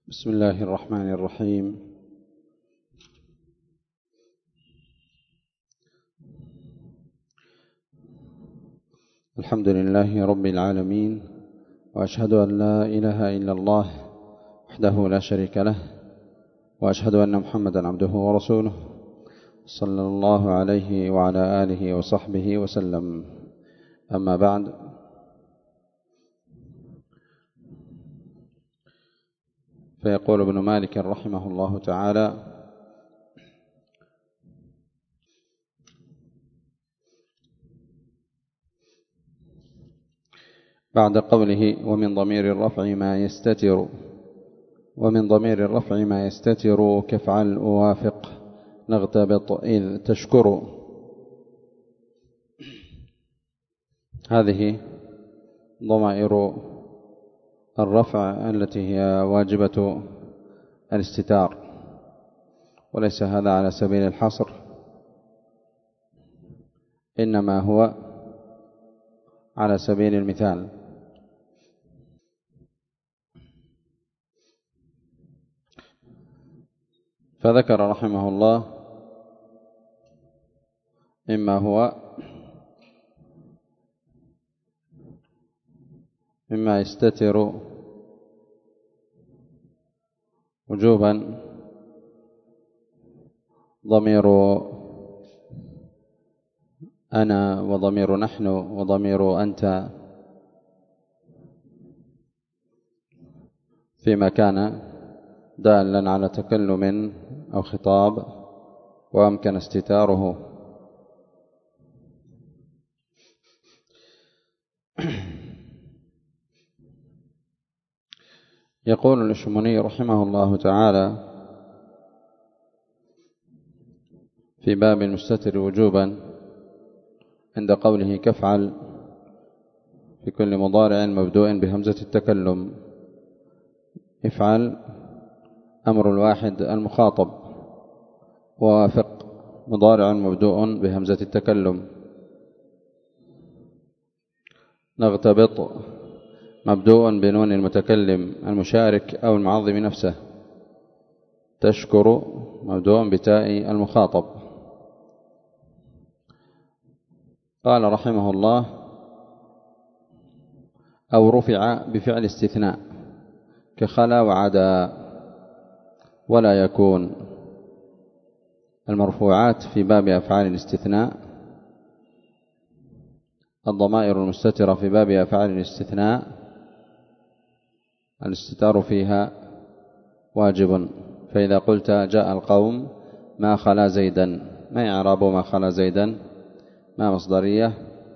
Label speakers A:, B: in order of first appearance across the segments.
A: بسم الله الرحمن الرحيم. الحمد لله رب العالمين، وأشهد أن لا إله إلا الله وحده لا شريك له، وأشهد أن محمدا عبده ورسوله صلى الله عليه وعلى آله وصحبه وسلم. أما بعد، فيقول ابن مالك رحمه الله تعالى: بعد قوله ومن ضمير الرفع ما يستتر كافعل أوافق نغتبط إذ تشكر. هذه ضمائر الرفع التي هي واجبة الاستتار، وليس هذا على سبيل الحصر، إنما هو على سبيل المثال. فذكر رحمه الله مما يستتر وجوبا ضمير أنا، وضمير نحن، وضمير أنت، فيما كان دالا على تكلم أو خطاب وأمكن استتاره. يقول الشموني رحمه الله تعالى في باب المستتر وجوبا عند قوله كافعل في كل مضارع مبدوء بهمزة التكلم. افعل أمر الواحد المخاطب، ووافق مضارع مبدوء بهمزة التكلم. نغتبط مبدوء بنون المتكلم المشارك أو المعظم نفسه. تشكر مبدوء بتاء المخاطب. قال رحمه الله: أو رفع بفعل استثناء كخلا وعدا. ولا يكون المرفوعات في باب أفعال الاستثناء، الضمائر المستترة في باب أفعال الاستثناء الاستتار فيها واجب. فإذا قلت جاء القوم ما خلا زيدا، ما إعراب ما خلا زيدا؟ ما مصدرية؟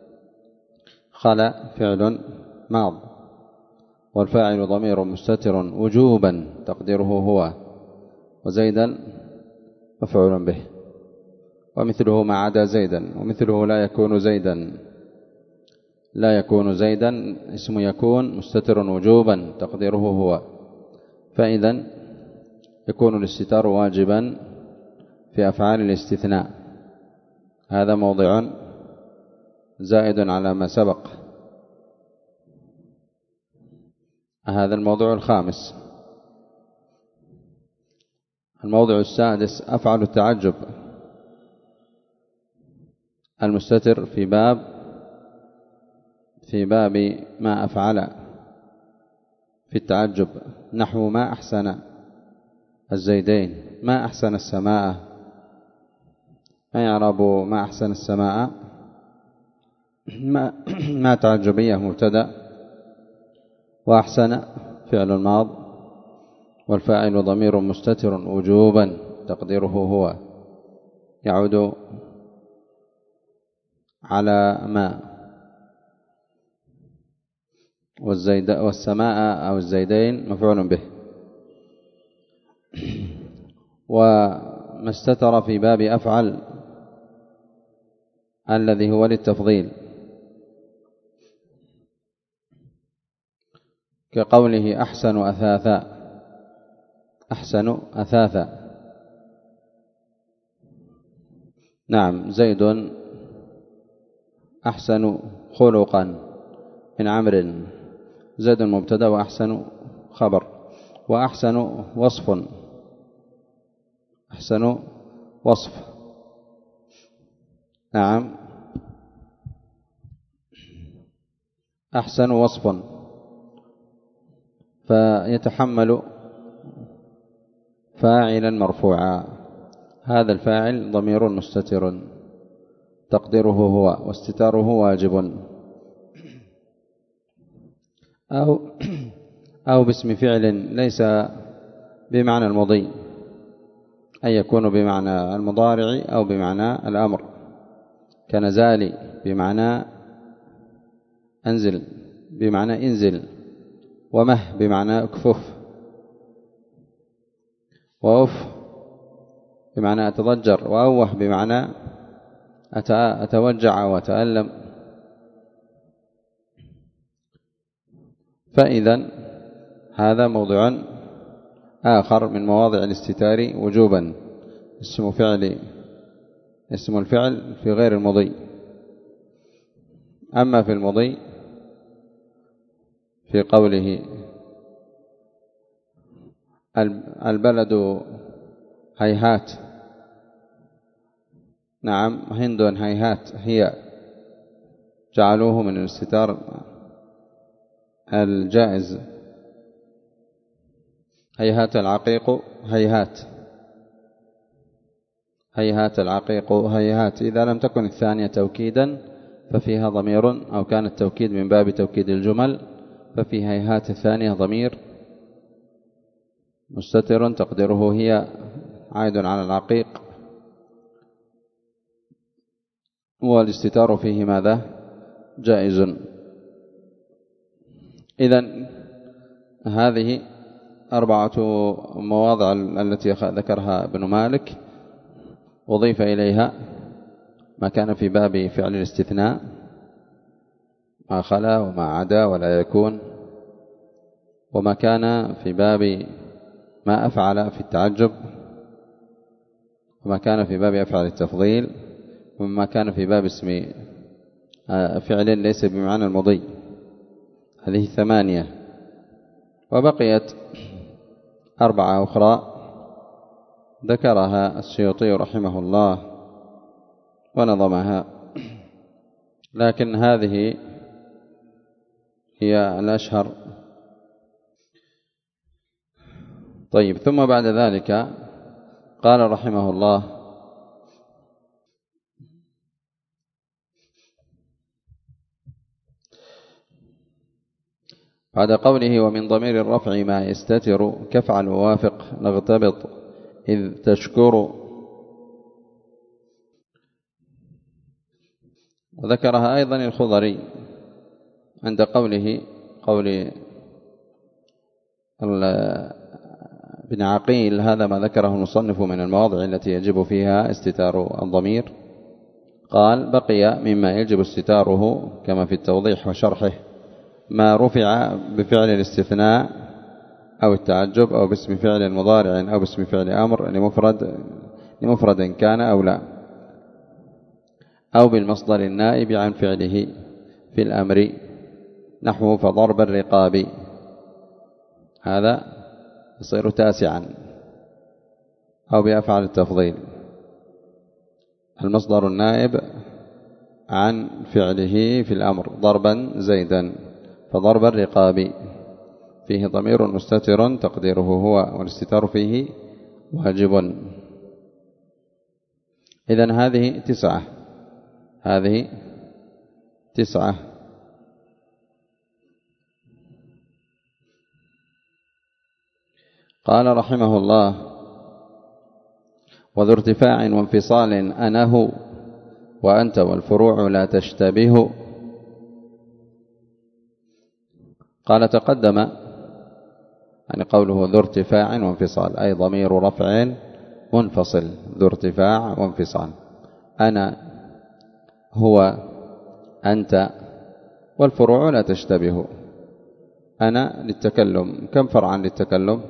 A: خلا فعل ماض، والفاعل ضمير مستتر وجوبا تقديره هو، وزيدا مفعول به. ومثله ما عدا زيدا، ومثله لا يكون زيدا. لا يكون زيدا اسم يكون مستتر وجوبا تقديره هو، فإذا يكون الاستتار واجبا في أفعال الاستثناء. هذا موضع زائد على ما سبق. هذا الموضوع الخامس. الموضع السادس: أفعل التعجب المستتر في باب ما أفعل في التعجب، نحو ما أحسن الزيدين، ما أحسن السماء. ما يعرب ما أحسن السماء؟ ما تعجبية مبتدأ، وأحسن فعل ماض، والفاعل ضمير مستتر وجوبا تقديره هو، يعود على ما. والسماء أو الزيدين مفعول به. وما استتر في باب أفعل الذي هو للتفضيل، كقوله أحسن أثاثا. أحسن أثاثا، نعم. زيد أحسن خلقا من عمرو. زيد مبتدأ وأحسن خبر. وأحسن وصف. أحسن وصف. نعم، أحسن وصف، فيتحمل فاعلا مرفوعا. هذا الفاعل ضمير مستتر تقديره هو، واستتاره واجب. أو باسم فعل ليس بمعنى المضي، أي يكون بمعنى المضارع أو بمعنى الأمر، كنزالي بمعنى أنزل بمعنى انزل، ومه بمعنى اكفف، وأف بمعنى أتضجر، وأوه بمعنى أتوجع وأتألم. فإذا هذا موضع آخر من مواضع الاستتار وجوبا، اسم الفعل في غير المضي. أما في المضي في قوله البلد هيهات، نعم، هند هيهات هي، جعلوه من الاستتار الجائز. هيهات العقيق هيهات، هيهات العقيق هيهات. إذا لم تكن الثانية توكيدا ففيها ضمير، أو كان التوكيد من باب توكيد الجمل، ففي هيهات الثانية ضمير مستتر تقديره هي، عائد على العقيق، والاستتار فيه ماذا؟ جائز. إذن هذه 4 مواضع التي ذكرها ابن مالك، وضيف إليها ما كان في باب فعل الاستثناء، ما خلا وما عدا ولا يكون، وما كان في باب ما أفعل في التعجب، وما كان في باب أفعل التفضيل، وما كان في باب اسم فعل ليس بمعنى المضي. هذه 8، وبقيت 4 أخرى ذكرها السيوطي رحمه الله ونظمها، لكن هذه هي الأشهر. طيب، ثم بعد ذلك قال رحمه الله: بعد قوله ومن ضمير الرفع ما يستتر كفعل ووافق نغتبط إذ تشكر، وذكرها أيضا الخضري عند قول ابن عقيل. هذا ما ذكره المصنف من المواضع التي يجب فيها استتار الضمير. قال: بقي مما يجب استتاره كما في التوضيح وشرحه ما رفع بفعل الاستثناء أو التعجب، أو باسم فعل مضارع، أو باسم فعل أمر لمفرد كان أو لا، أو بالمصدر النائب عن فعله في الأمر، نحو فضرب الرقاب، هذا يصير 9. أو بأفعل التفضيل، المصدر النائب عن فعله في الأمر، ضربا زيدا، فضرب الرقاب فيه ضمير مستتر تقديره هو، والاستتار فيه واجب. إذن هذه 9. هذه 9. قال رحمه الله: وذو ارتفاع وانفصال أنه وأنت والفروع لا تشتبه. قال تقدم يعني قوله ذو ارتفاع وانفصال، أي ضمير رفع منفصل، ذو ارتفاع وانفصال. أنا، هو، أنت، والفروع لا تشتبه. أنا للتكلم، كم فرعا للتكلم؟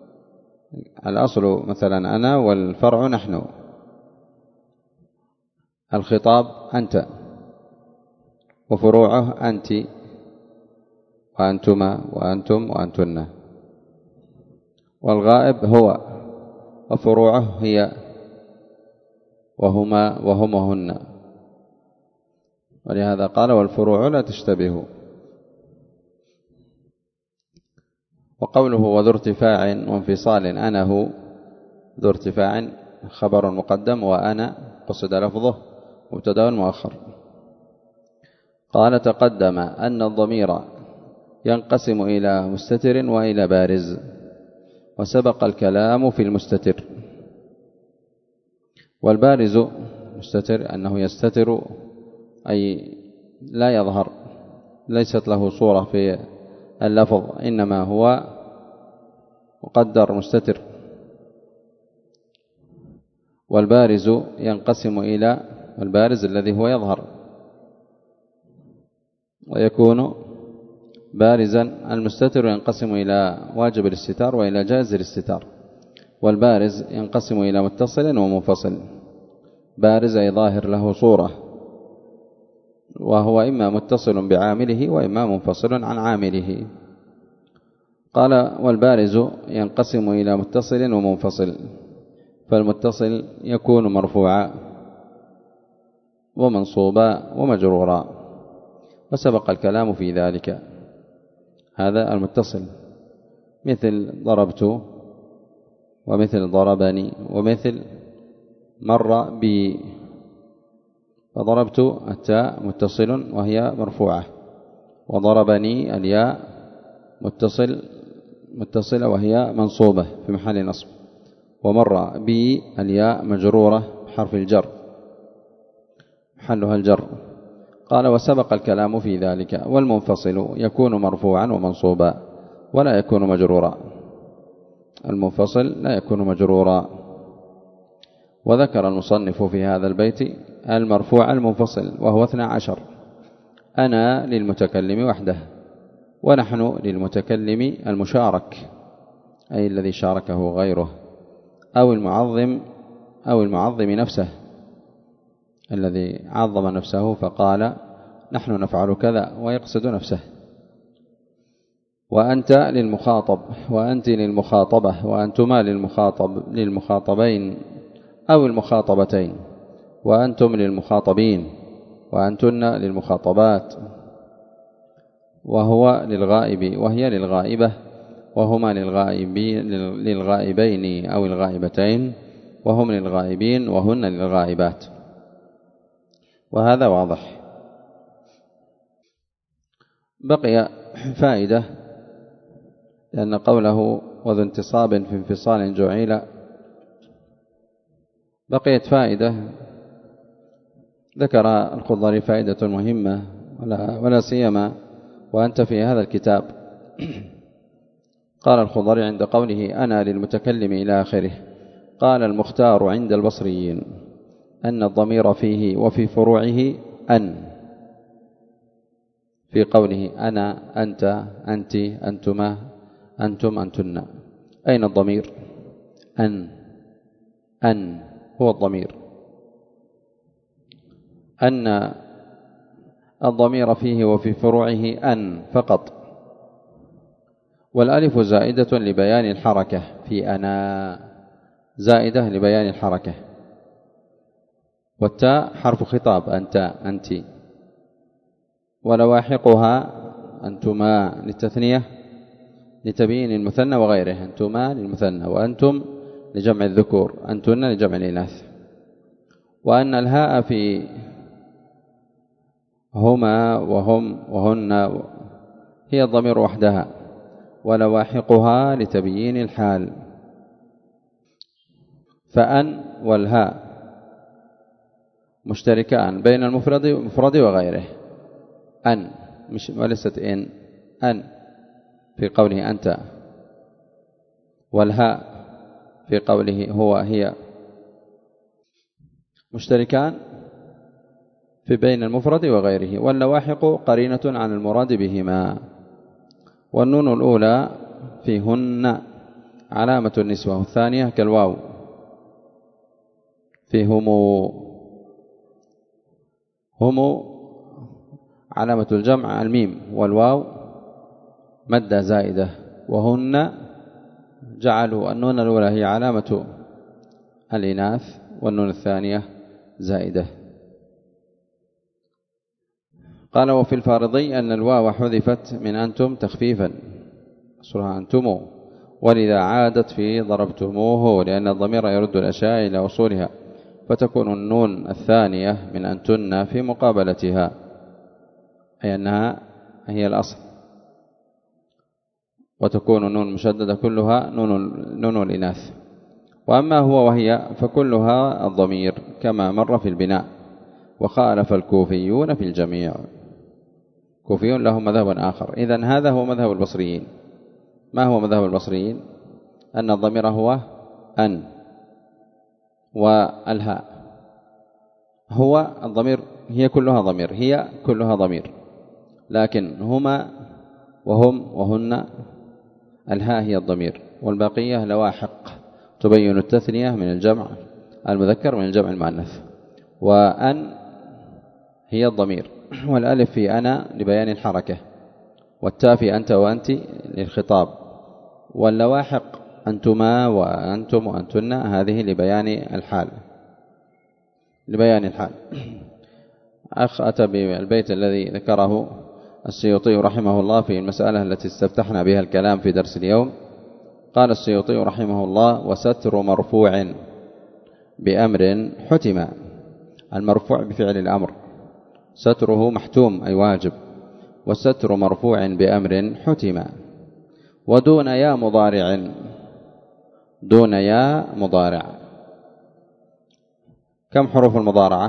A: الأصل مثلا أنا، والفرع نحن. الخطاب أنت، وفروعه أنت وأنتما وأنتم وأنتن. والغائب هو، وفروعه هي وهما وهم وهن، ولهذا قال والفروع لا تشتبه. وقوله وذو ارتفاع وانفصال أنا هو، ذو ارتفاع خبر مقدم، وأنا قصد لفظه مبتدأ مؤخر. قال تقدم أن الضمير ينقسم إلى مستتر وإلى بارز، وسبق الكلام في المستتر. والبارز مستتر أنه يستتر أي لا يظهر، ليست له صورة في اللفظ، إنما هو مقدر مستتر. والبارز ينقسم إلى البارز الذي هو يظهر، ويكون بارزا. المستتر ينقسم إلى واجب الاستتار وإلى جائز الاستتار. والبارز ينقسم إلى متصل ومنفصل. بارز أي ظاهر له صورة، وهو إما متصل بعامله وإما منفصل عن عامله. قال والبارز ينقسم إلى متصل ومنفصل، فالمتصل يكون مرفوعا ومنصوبا ومجرورا، وسبق الكلام في ذلك. هذا المتصل مثل ضربت، ومثل ضربني، ومثل مر بي. فضربت التاء متصل وهي مرفوعة، وضربني الياء متصلة وهي منصوبة في محل نصب، ومر بي الياء مجرورة بحرف الجر محلها الجر. قال وسبق الكلام في ذلك. والمنفصل يكون مرفوعا ومنصوبا ولا يكون مجرورا، المنفصل لا يكون مجرورا. وذكر المصنف في هذا البيت المرفوع المنفصل وهو 12. أنا للمتكلم وحده، ونحن للمتكلم المشارك أي الذي شاركه غيره، أو المعظم نفسه الذي عظم نفسه فقال نحن نفعل كذا ويقصد نفسه. وأنت للمخاطب، وأنت للمخاطبة، وأنتما للمخاطبين أو المخاطبتين، وأنتم للمخاطبين، وأنتن للمخاطبات. وهو للغائب وهي للغائبة، وهما للغائبين أو الغائبتين، وهم للغائبين وهن للغائبات. وهذا واضح. بقي فائدة، لأن قوله وذو انتصاب في انفصال جعيل، بقيت فائدة ذكر الخضري فائدة مهمة ولا سيما وأنت في هذا الكتاب. قال الخضري عند قوله أنا للمتكلم إلى آخره، قال المختار عند البصريين أن الضمير فيه وفي فروعه أن، في قوله أنا، أنت، أنت، أنتما، أنتم، أنتن. أين الضمير؟ أن هو الضمير. أن الضمير فيه وفي فروعه أن فقط، والألف زائدة لبيان الحركة في أنا، زائدة لبيان الحركة. والتاء حرف خطاب أنت، أنت. ولواحقها أنتما للتثنية لتبيين المثنى وغيره، أنتما للمثنى، وأنتم لجمع الذكور، أنتن لجمع الإناث. وأن الهاء في هما وهم وهن هي الضمير وحدها، ولواحقها لتبيين الحال. فأن والهاء مشتركان بين المفرد وغيره، أن وليست أن في قوله أنت، والهاء في قوله هو هي مشتركان في بين المفرد وغيره. واللواحق قرينة عن المراد بهما. والنون الأولى في هن علامة النسوة، والثانية كالواو في هم علامة الجمع الميم، والواو مادة زائدة، وهن جعلوا النون الأولى هي علامة الإناث والنون الثانية زائدة. قال وفي الفارضي أن الواو حذفت من أنتم تخفيفا أصلها أنتم، ولذا عادت في ضربتموه لأن الضمير يرد الأشياء إلى أصولها، فتكون النون الثانية من أنتن في مقابلتها، أي أنها هي الأصل، وتكون النون مشددة كلها نون الإناث. وأما هو وهي فكلها الضمير كما مر في البناء. وخالف الكوفيون في الجميع، كوفيون لهم مذهب آخر. إذن هذا هو مذهب البصريين. ما هو مذهب البصريين؟ أن الضمير هو أن والهاء. هو الضمير هي كلها ضمير، هي كلها ضمير، لكن هما وهم وهن الهاء هي الضمير، والبقية لواحق تبين التثنية من الجمع المذكر من الجمع المؤنث. وأن هي الضمير، والألف في أنا لبيان الحركة، والتاء في أنت وأنت للخطاب، واللواحق أنتما وأنتم وأنتن هذه لبيان الحال. أخ أتى بالبيت الذي ذكره السيوطي رحمه الله في المسألة التي استفتحنا بها الكلام في درس اليوم. قال السيوطي رحمه الله: وستر مرفوع بأمر حتم. المرفوع بفعل الأمر، ستره محتوم أي واجب، والستر مرفوع بأمر حتم. ودون يا مضارع، دون يا مضارع. كم حروف المضارعة؟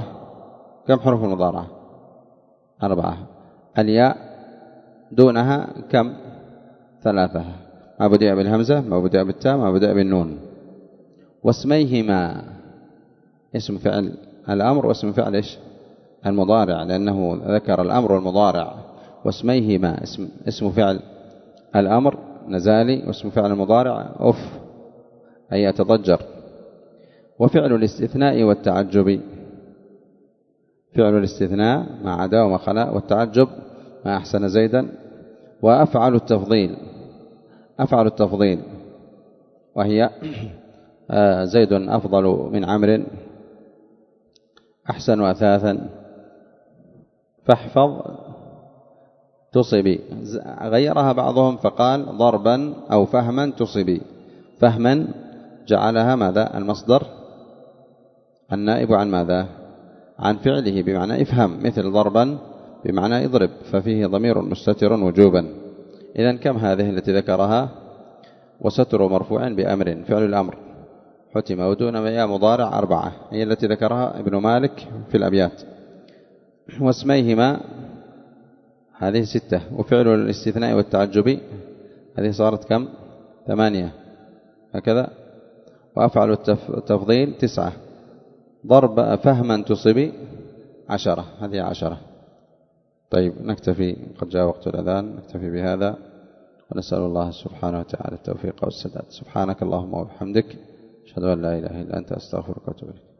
A: 4. الياء دونها كم؟ 3. ما بدأ بالهمزة، ما بدأ بالتاء، ما بدأ بالنون. واسميهما اسم فعل الأمر واسم فعل المضارع، لأنه ذكر الأمر والمضارع. واسميهما اسم فعل الأمر نزالي، واسم فعل المضارع أي يتضجر. وفعل الاستثناء والتعجب، فعل الاستثناء ما عدا وما خلا، والتعجب ما أحسن زيدا. وأفعل التفضيل وهي زيد أفضل من عمرو، أحسن أثاثا، فاحفظ تصبي. غيرها بعضهم فقال ضربا أو فهما تصبي. فهما جعلها ماذا؟ المصدر النائب عن ماذا؟ عن فعله، بمعنى افهم، مثل ضربا بمعنى اضرب، ففيه ضمير مستتر وجوبا. إذن كم هذه التي ذكرها؟ وستر مرفوع بأمر فعل الأمر حتم، ودون يا مضارع 4 هي التي ذكرها ابن مالك في الأبيات. واسميهما هذه 6. وفعل الاستثناء والتعجب هذه صارت كم؟ 8 هكذا. وأفعل التفضيل 9. ضرب فهما تصبي 10 هذه 10. طيب نكتفي، قد جاء وقت الأذان، نكتفي بهذا، ونسأل الله سبحانه وتعالى التوفيق والسداد. سبحانك اللهم وبحمدك، أشهد أن لا إله إلا أنت، أستغفرك وأتوب إليك.